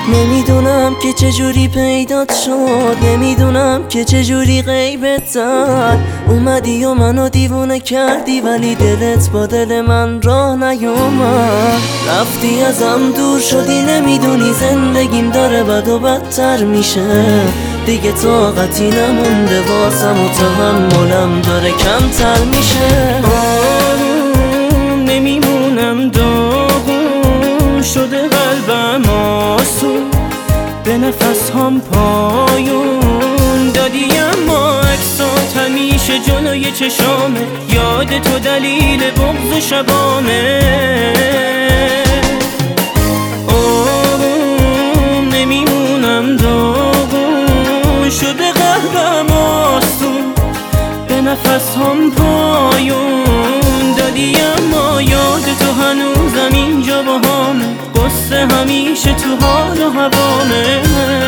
نمیدونم که چجوری پیدات شد، نمیدونم که چجوری غیبت زد. اومدی و منو دیوونه کردی ولی دلت با دل من راه نیومد. رفتی ازم دور شدی، نمیدونی زندگیم داره بد و بدتر میشه. دیگه طاقتی نمونده واسم و تحملم داره کمتر میشه. آروم نمیمونم، داغون شده قلبم آسون، به نفس هم پایون دادی اما عکسات همیشه جلوی چشامه. یاد تو دلیل بغض شبامه. آروم نمیمونم، داغون شده قلبم آسون، به نفس هم پایون دادی اما یاد تو هنوزم اینجا با همه. قصه همیشه تو حال و هوامه.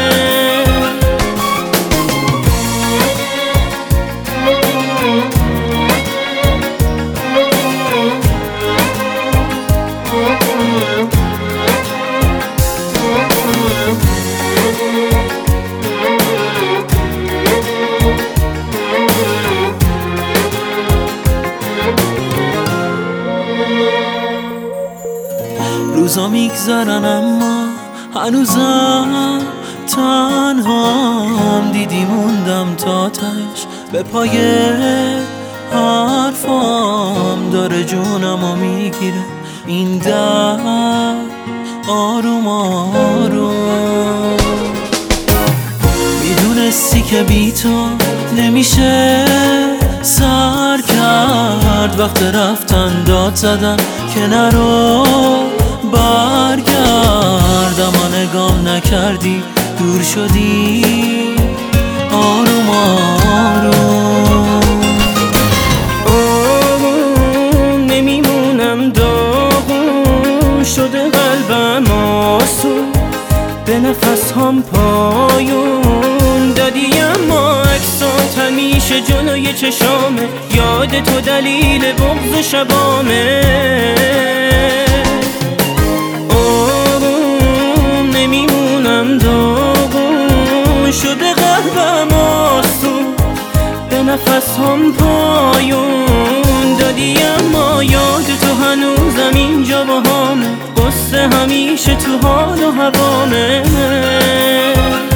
روزا میگذرن اما هنوزم تنهام. دیدی موندم تا تش به پای حرفام. داره جونمو میگیره این در آروم آروم. میدونستی که بی تو نمیشه سر کرد. وقت رفتن داد زدن که نرو برگرد. اما نگام نکردی دور شدی آروم آروم. آروم نمیمونم، داغون شده قلبم آسون، به نفس هم پایون دادی اما عکسات همیشه جلوی چشامه. یاد تو دلیل بغض شبامه. آروم نمیمونم، داغون شده قلبم آسون، به نفس هم پایون دادی اما یاد تو هنوزم اینجا با همه. قصه همیشه تو حال و هوامه.